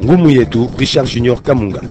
Ngumu yetu Richard Junior Kamunga.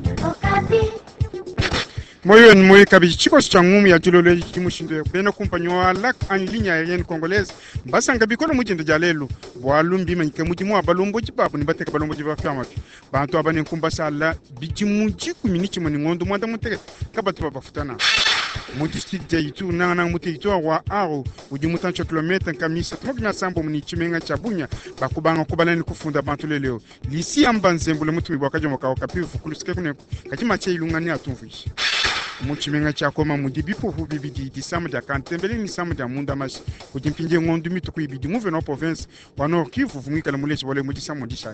Moyo ni moyo kabiji chiko cha ngumu ya julole kimushindo bena kumpanyo wala en ligne aérienne congolaise basanga bikono mujindo jalelo bwalumbi manyike mujimu abalombo jibabu ni bateka balombo jibabu famaki bantu abane kumbasala bijimuji kuminichi mani ngondo mwanda muteke kabatu babafutana mutistite yitu nana mutitu wa aro ujimutancho kilomita kamisa tokina sambo munichimenga chabunya bakubanga kubalani kufunda bantu leleo lisi ambanzembule mutu bwakaje mukawaka pifu kulusike kune kachima cheilungani atumvushi muchimenga chakoma mudibipo hubibidi disamda kantembele ni samda munda mas kujimpinje ngondu mitu kuibidi muve no province wa Nord Kivu vumika la muleshi wale mudisamo dishani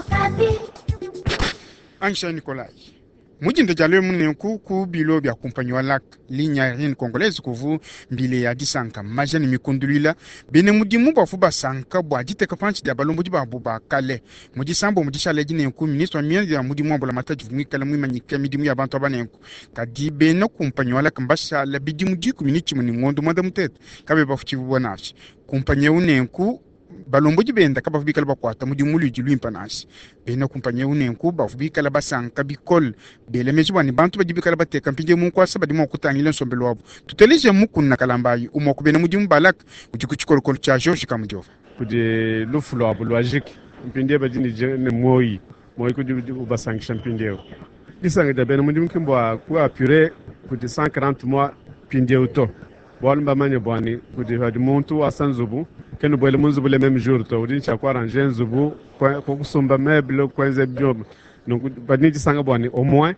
Ansha Nikolai mujindo jalo mune ku bilo bya kumpanyi wa lac ligne aérienne congolaise kuvu mbile ya disanka majani mikundulila bene mudimu ba fuba sanka bwa diteka panchi ya balombo diba buba kale mudisambo mudishale jine ku ministre wa mienzi ya mudimu ambola mataji vumika la mwima nyike midimu ya bantu abanenku kadi bene kumpanyi wa lac mbasha la bidimu diku minichi muni ngondo mwanda mutete kabe bafuchivu bwanashi kumpanyi unenku balombo jibenda kaba fubika laba kwata mudimu luji luimpanasi bena kumpanya unenku ba fubika laba sanka bikol bele mejiwa ni bantu bajibika laba teka mpinje mungu asa badimo kutangile nsombelo wabo tuteleje muku na kalambayi umoku bena mudimu balak ujikuchikolokolo cha George Kamujova kuje lufulo wabo logique mpinde badini jene moi kuje ubasangisha mpindeo disanga bena mudimu kimbo ku apure kuje 140 mois pindeo to bolumba manye bwani kuje hadi muntu asanzubu kenu boile munzubu le même jour to udin cha kwa ranger nzubu ko kusumba meuble ko ze job donc badini disanga bwani au moins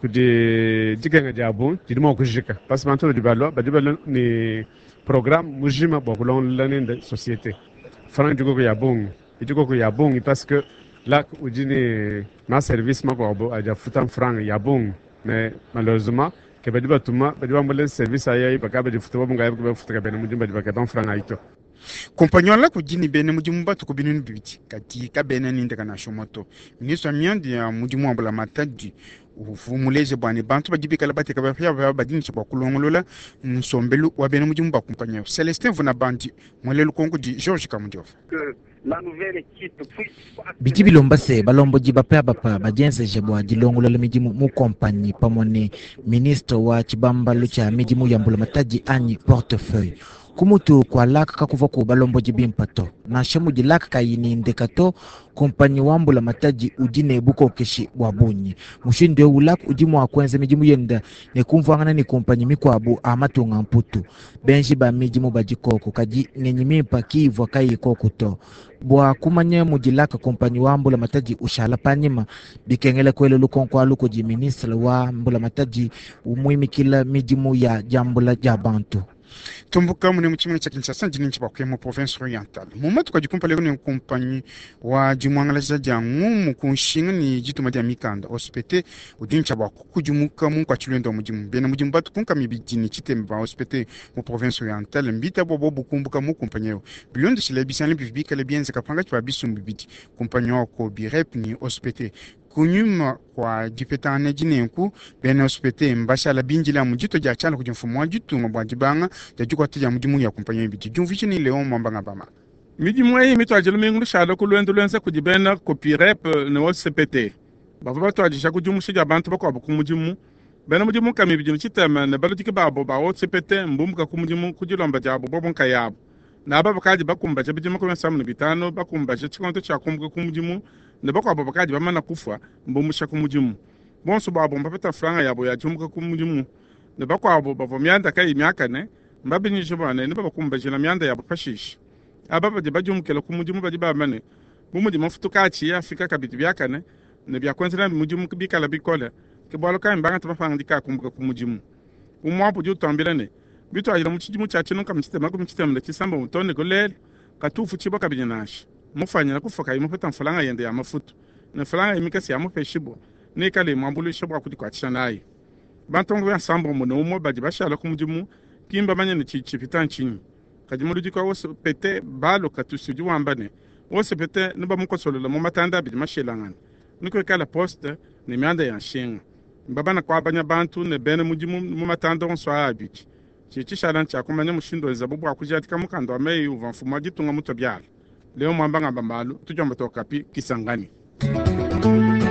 kuje dikenga jabu didimo kujika parce que manto badibalo ni programme mujima bokulon lanende société franc diko ya bon diko ko ya bon parce que là udini ma service ma ko aja futan franc ya bon mais malheureusement que badiba tuma badiba mbele service ayi bakabe di futuba bunga yabe futuka bene mujimba dibaka don franc aito compagnon la kujini bene mujimu batu kubinu bibiti kati ka bene ninde kana shomoto ministre miandi ya mujimu ambola matadi ufumuleze bwani bantu bajibika labate kabafya badini chwa kulongolola nsombelu wa bene mujimu ba compagnon Celestin Vuna Bandi mwelelu kongo di George Kamujova la nouvelle équipe biti bilomba se balombo jibape bapa bajenze jebwa dilongola le mijimu mu compagnie pamone ministre wa chibamba cha mijimu ya mbola matadi ani portefeuille kumutu kwa laka kakuva ku balombo jibimpato na shamu jilaka kayini ndekato kompanyi wambula mataji udine buko keshi wabunyi mushinde ulak udimu akwenze mijimu yenda ne kumvangana ni kompanyi mikwabu amatunga mputu benji ba mijimu bajikoko kaji nenyimimpa kivu kai kokuto bwa kumanye mujilaka kompanyi wambula mataji ushala panima bikengele kwele lukonkwa luko ji ministre wa mbula mataji umuimikila mijimu ya jambula jabantu tumbuka mune muchimwe cha Kinshasa njini nchipa kwemo province orientale mumatu kwa jikumpa leo ni kumpanyi wa jimwangala za ngumu kunshinga ni jitu madia mikanda ospete udincha wa kukujumuka mungu kwa chulendo mujimu bena mujimu batu kunka mibijini chitemba ospete mu province orientale mbita bobo bukumbuka mu kumpanyeo bilondo shile bisani bibika le bienze kapanga chwa bisu mbibiti kumpanyeo ko birep ni ospete kunyuma kwa jipetane jinenku bena ospete mbasha la binjila mujito ja chala kujimfumo wa jitu mabwajibanga jajuko tija mujimu ya kumpanyeo mbiti jumfishi ni leo mwambanga bama mijimu hii mitu ajilumingu shala kuluendulense kujibena kopirep ne OCPT bava to ajisha kujumu shija bantu bako abu kumujimu bena mujimu kami bijimu chitema ne balutiki babo ba OCPT mbumuka kumujimu kujilomba jabo bobonka yabo na baba kaji bakumbaje bijimu kwa samu bitano bakumbaje chikonto cha kumbuka kumujimu ne bako abo bakaji bamana kufa mbumusha kumujimu bonso babo mbapeta franga yabo ya jumuka kumujimu ne bako abo bavo mianda kai miaka ne mbabinyi jibane ne baba kumbaje na mianda yabo pashishi ababa de bajum kelo kumujimu bajiba mane bumujimu futuka chi Afrika kabiti byakane ne byakwenza mujimu bikala bikola ke bolo ka mbanga tafanga dika kumbuka kumujimu umwapo ju tambirane bitu ajira muchijimu cha chino kamsitema kumchitema le chisamba mutone golel katufu chibo kabinyashi mufanya kufoka imufata mfulanga yende ya mafutu ne fulanga imikasi ya mufeshibo ne kale mwambulu shibo akudi kwa chanayi bantongo ya sambo muno umo bajiba shala kumujimu kimba manya ne chipitan chini kajimu diko wose pete balo katusi ju wambane wose pete nuba mukosolo la mumatanda bijima shelangana niko kala poste ne mianda ya shinga mbabana kwa banya bantu ne bene mujimu mumatanda on swa abichi chichi shalan cha kumanya mushindo nzabubu akujatika mukando ameyi uvanfuma jitunga mutobyala leo mwambanga bambalo tujomba tokapi kisangani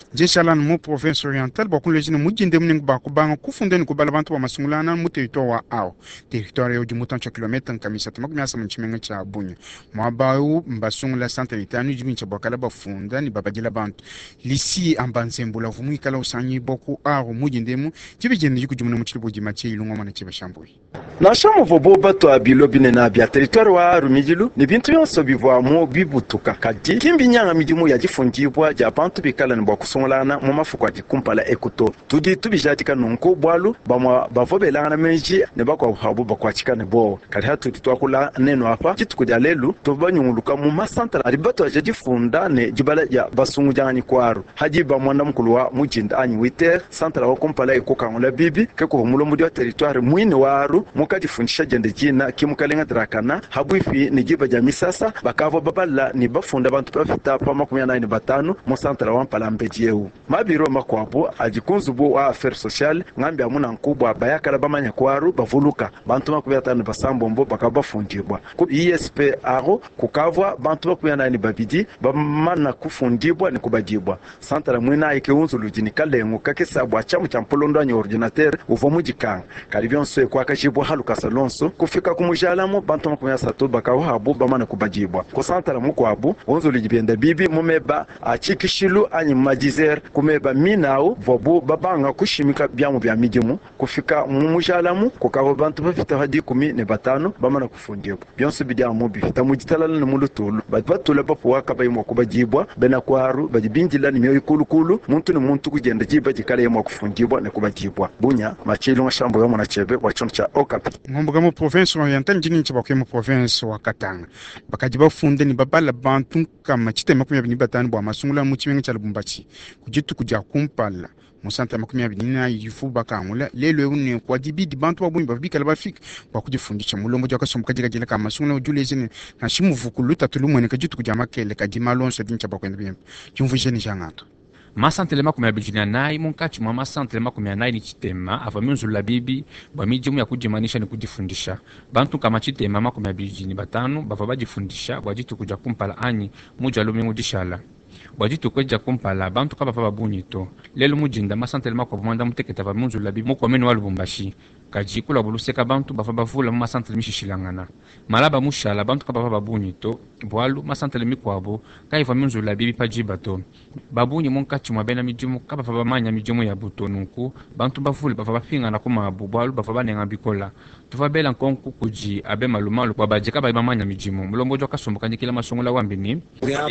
jeshalan mu province oriental ba kun lejina mujinde mning ba ku banga ku funden ku balabantu ba masungulana mu territoire wa aw territoire yo jimutan cha kilometre kamisa tamak miasa mchimenga cha bunya mwa bau mbasungula centre itanu jimin cha bakala ba funda ni babajila bantu lisi ambansembula vumu ikala usanyi boku aw mujinde mu jibijende jikujumuna mu chiliboji machi ilunga mwana chiba shambui na shamu vobo bato abilobine na bia territoire wa rumijilu ni bintu yonso bivwamo bibutuka kadi kimbi nyanga midimu ya jifungibwa ja bantu bikala ni bakusongolana mu mafuko ati kumpala ekuto tudi tubijatika nonko bwalu bavobelana menji ne bakwa habu bakwachika ne bo kali hatu twakula neno apa kitukudya lelu tobanyunguluka mu masantra ali bato ya jifunda ne jibala ya basungu jangani kwaru haji ba mwanda mukulu wa mujinda anyi witer santra wa kumpala ekokangula bibi keko mulomudi wa territoire mwine waru mukati fundisha jende jina kimukalenga drakana habu ifi ni jiba ja misasa bakavo babala ni bafunda bantu bafita pa 15 mu santra wa mpalambeji yeu mabiro makwabo ajikunzubu wa affaires sociales ngambi amuna nkubwa bayakala bamanya kwaru bavuluka bantu 15 basambombo bakabafundibwa ku ISP aro kukavwa bantu 15 babidi bamana kufundibwa ni kubajibwa santra mwina ikiunzulu jini kalengu kakisabwa chamu cha mpolondo anyo ordinateur uvomujikanga kalivyon swe kwa kashibwa haluka salonso kufika kumujalamu bantu 13 bakawahabu bamana kubajibwa ko santra mukwabu unzulu jibenda bibi mumeba achikishilu anyi majizer kumeba minao vobu babanga kushimika byamu bya mijimu kufika mumujalamu kukavo bantu bafita hadi 15 bamana kufundibwa byonse bidyamu bifita mujitalala nemulutulu batula bapuwa kabayimo kubajibwa bena kwaru bajibinjila ni myoyi kulukulu muntu ni muntu kugenda jiba jikale yemo kufundibwa ne kubajibwa bunya machilo ngashambo yomo na chebe wachono cha okapi ngomboga mu province oriental njini nchibakwe mu province wa Katanga bakajiba funde ni babala bantu kama chitema 25 bwa masungula mu chimenga cha Lubumbashi kujitu kuja kumpala musanta 20 yifu bakamula lelo une kwa dibidi bantu babumba bikala bafika bakujifundisha mulombo jaka somkajiga jela kama sungula ujulezene na shimuvukuluta tulumwene kajitu kuja makele kajima lonso dincha bakwenda bimba jumvujeni jangato masantele makumi abili nayi munkati mwa masantele makumi anayi ni chitema ava miunzula bibi bwa mijimu ya kujimanisha ni kujifundisha bantu kama chitema makumi abili batano bava bajifundisha bwajitu kuja kumpala anyi muja lumingu dishala bwajitu kweja kumpala bantu kaba bava bunito lelo mujinda masantele makumi mwanda muteketa va miunzula bibi mukwameni wa Lubumbashi kajikula buluseka bantu bava bavula mu masantele mishishilangana malaba mushala bantu kaba bava bunito bwalu masantele mikwabo kaiva miunzula bibi pajibato babunyi munkati mwa bena mijimu kaba bava manya mijimu ya butonunku bantu bavule bava bafinga na kumabu bwalu bava banenga bikola tuvabela nkonku kuji abe malumalu kwa bajeka bava manya mijimu mulombo jwa kasombo kanyikila masongola wambini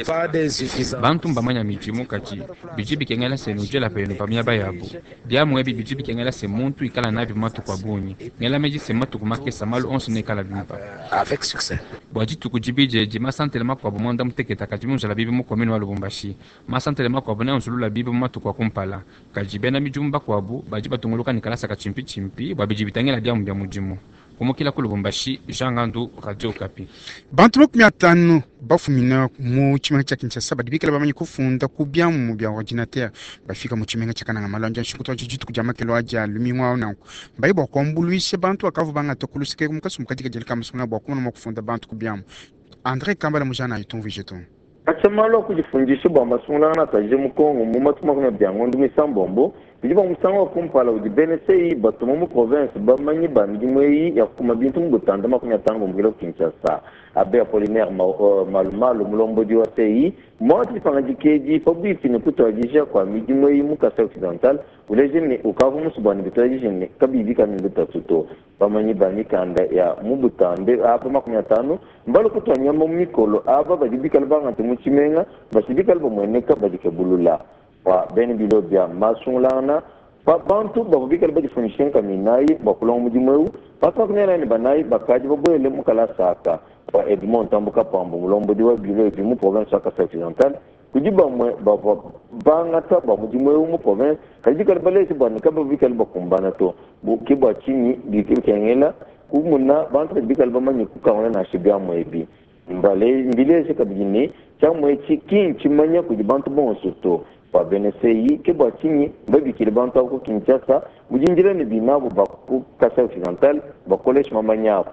bantu mbamanya mijimu kati bijibi kengela senu jela penu pamia bayabu diamu ebi bijibi kengela se muntu ikala nabi matu kwa bunyi ngela meji se matu kumake samalu onsu ne kala bimpa avec succès bwajitu kujibije je masantele makwa bomonda muteketa kati munzala bibi mukomeni wa Lubumbashi masantele makwa bona unzulula bibi matu kwa kumpala kajibena mijumba kwabu bajiba tunguluka nikalasa kachimpi chimpi babijibitangela diamu bya mujimu kumukila ku Lubumbashi jangandu radio Okapi bantu 15 bafumina mu chimenga cha Kinshasa badibikala bamanyi kufunda kubyamu mu bya ordinateur bafika mu chimenga cha Kananga malanja shikuto jitu kujama kelo aja lumingwa na mbayibo kombuluise bantu akavu banga tokulusike kumkasu mukadika jelika musuna bwa kuma mu kufunda bantu kubyamu André Kambala mujana yitumvi jeton achamalo kujifundisha bwa masungula na taje mukongo mu matuma kuna byangondo misambombo bijiba musango kumpala udi BNC batuma mu province bamanyi bandimwe ya kuma bintu mu butanda makunya tango mugelo Kinshasa abe Apollinaire malumalu mulombo di watei moti pangaji keji fabi fini kutwajisha kwa midimwe mu Kasai Occidental ulejene ukavu musubani bitwajishe kabibi kan bitatuto bamanyi bani kanda ya mu butande apa makunya tano mbalo kutwanya mu mikolo aba badibikala banga tumuchimenga basibikala bomweneka badikebulula wa beni bilobya masungulana pa bantu babikala bajifunishen kaminayi bakulong mujimweu papa kunena ni banayi bakaji boboyele mukala saka wa Edmond Tambuka Pambo mulombo diwa bilo mu province ya Kasai Occidental kujiba mwe baba bangata ba mujimweu mu province kajikala balesi bani kaba bikala bakumbana to kibwa chini bikengela kumuna bantu bikala bamanyi kukaona na shibya mwebi mbale mbilese kabini chamwe chikin chimanya kujibantu bonso to pa BNC kibwa chini babikile bantu ko Kinshasa mujinjira ni binabo ba Kasai Occidental ba college mamanya hapo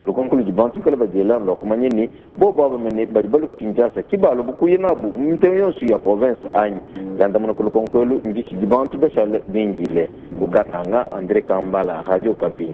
lo konkulu di bantu kala ba jela lo ko manyeni bo baba mene ba balu Kinshasa kibalo bu yena bu mteyo su ya province any ganda mono ko konkulu ngisi di bantu ba shale bingile bu katanga André Kambala Radio Kapi.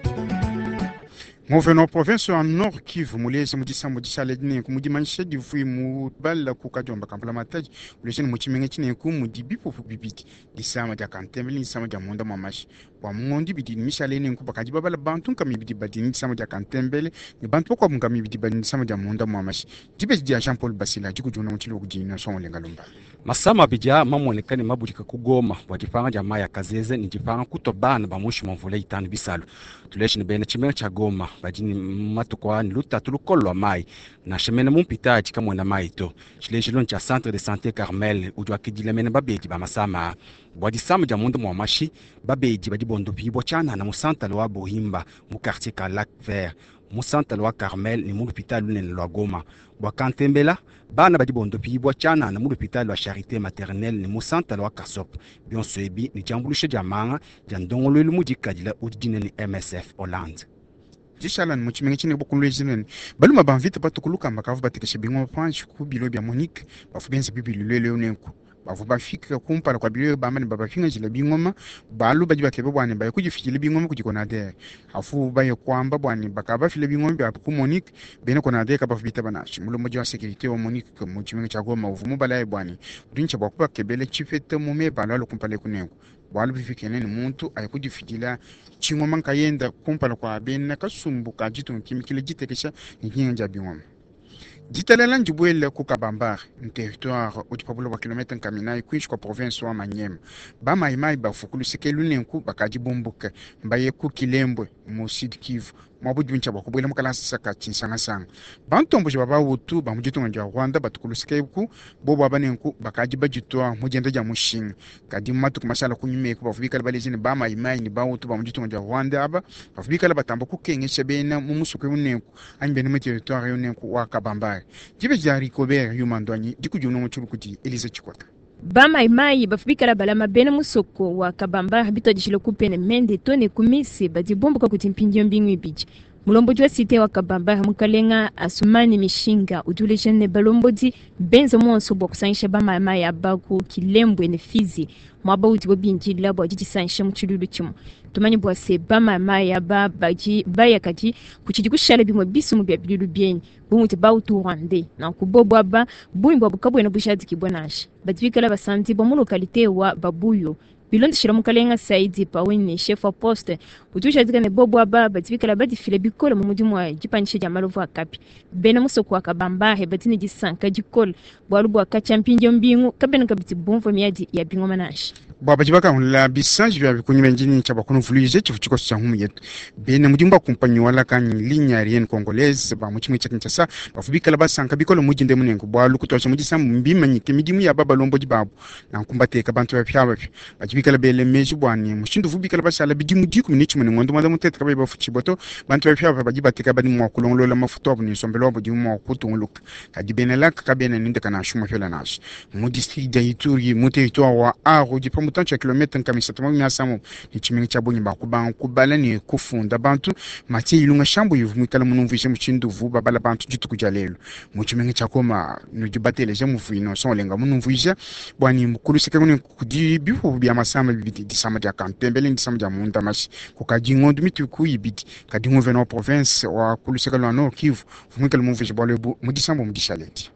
Gouverneur province en Nord Kivu mulezi mudisa ledine ku mudi manshe di fui mu balla ku kajomba kampala mataji ulesheni muchimenge chine ku mudi bipo bibiti disama ja kantembele disama ja monda mamashi wa ngondi bidi mishalene ku bakaji babala bantu kam bidi badini disama ja kantembele ni bantu ko mun kam bidi badini disama ja monda mamashi dibe dia Jean Paul Basila jikujuna muchilo kujina so lenga lumba masama bija mamonekane mabulika kugoma wajipanga jamaa ya kazeze ni jipanga kutobana bamushi mvula itanu bisalo tuleshini bene chimenge cha Goma bajini matukwani lutatu lukolwa mai na shemene mumpitaji kamwe na mai to chilejilo cha centre de santé Carmel ujwa kidile mene babeji ba masama bwadisama ja mundu mwa mashi babeji badibondo pibo chana na musanta lwa Bohimba mu quartier ka Lac Vert musanta lwa Carmel ni mu hôpital lunene lwa Goma bwa kantembela bana badibondo pibo chana na mu hôpital lwa Charité maternelle ni musanta lwa Kasop bionso ebi ni jambulushe jamanga jandongolo lumujikadila udine ni MSF Hollande Jishalan muchimenge chine bokunle jinen baluma banvite patukuluka makavu batekeshe bingo panch ku bilo bya Monique bafubenze bibili lele onenku bavu bafika kumpala kwa bilo bamani babafinga jile bingoma balu baji bakebe bwane baye kujifikile bingoma kujikonade afu baye kwamba bwane bakaba file bingoma bya ku Monique bene konade ka bafubita banashi mulo mojo wa sécurité wa Monique ko muchimenge cha Goma uvumu balaye bwane dincha bakuba kebele chifete mume balalo kumpale kunenku bwalu bifikene ni muntu ayikujifikila chingoma nkayenda kumpala kwa bene kasumbuka jitu kimikile jitekesha nkinja bingoma Jitalela njibwele ku Kabambar, un territoire au pablo wa kilomètre nkamina ikuishi kwa province wa Manyema. Ba maimai ba fukulu sekelu nenku bakaji bombuka, mbaye ku Kilembwe mu Sud Kivu. Mabudu ncha bakubwele mukala saka chinsanga sanga. Bantombo baba wutu ba mujitu nganja Rwanda batukulu sekeku bobo abanenku bakaji bajitwa mujenda ja mushinga. Kadi matu kumashala kunyime ku bafubika balezini ba maimai ni ba wutu ba mujitu nganja Rwanda aba bafubika la batambo ku kengesha bena mu musuke unenku anbene mu territoire unenku wa Kabambar. Jibe jari Robert Yumandwanyi dikujuna mu churukuti Elise Chikwata. Bamaimai bafubikala balama bene musoko wa Kabambar bitojishilo kupene mende tone kumisi badibombo kwa kutimpindio mbingu ibiji. Mulomboji wa site wa Kabambar mukalenga Asumani Mishinga utuleshene balomboji benzo monso bwa kusanisha bamaimai abaku Kilembwe ne Fizi mwaba uti wabinji labo ajiti sanisha mchululu chimu. Tumanyi bwa se bamaimai aba baji bayakati kuchidi kushala bimwe bisu mbya bililu bieni bumuti bautu Rwande na kubobo aba buimbo abukabwe na bushadi kibwanashi badibikala basanzi bo mu lokalite wa Babuyo bilondi shira mukalenga Saidi Pawini chef wa poste utusha zikane bobo aba badibikala badifile bikola mu mudimu wa jipanisha ja malovu akapi bena musoko wa Kabambar batini jisanka jikola bwalubu akachampinjo mbingu kabena kabiti bomvo miadi ya bingo manashi baba jibaka la bisanji bya bikunyime njini cha bakunu fulije chifuchiko cha humu yetu bene mudimba kumpanyi wala kanyi ligne aérienne congolaise ba muchimwe cha Kinshasa bafubika la basanka bikola mujinde munengo bwalu kutosha mujisa mbima nyike midimu ya baba lombo jibabu na kumbateka bantu bapyaba bajibika la bele meji bwani mushindu vubika la basala bidimu diku minichi mune ngondo manda mutete kaba bafuchiboto bantu bapyaba bajibateka bani mwa kulongolo mafuto abu ni sombelo abu dimu mwa kutunguluka kadibene laka kabene ninde kana shuma fela nash mu district ya Ituri mu territoire wa Aro jipa mutancho ya kilometre nkamisa tumamu ya samu ni chimingi cha bonyi bakuba kubala ni kufunda bantu matie ilunga shambu yivumikala munumvishe mchindu vuba bala bantu jitu kujalelo mu chimingi cha koma nujibatele je muvuino son lenga munumvishe bwani mukulu sekemuni kudi bifu bya masama bibiti disama ja kantembele disama ja munda mashi kukajingo dumiti kuyibiti kadi gouverneur province wa kulu sekalo Nord Kivu vumikala munumvishe bwale mu disambo mu dishaleti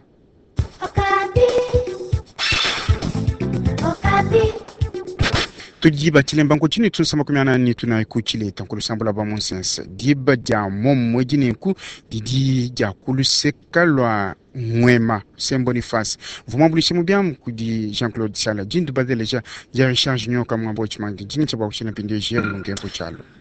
tujiba chilemba nkuchini tusama kumyana ni tunaikuchile tankulu sambula ba monsense diba ja momwe jineku didi ja kulusekalwa mwema Saint-Boniface vuma bulishe mubyamu kudi Jean-Claude Sala jindu badeleja ja recharge nyoka mwambo chimangi jini chaba kuchina pinde jere mungempo chalo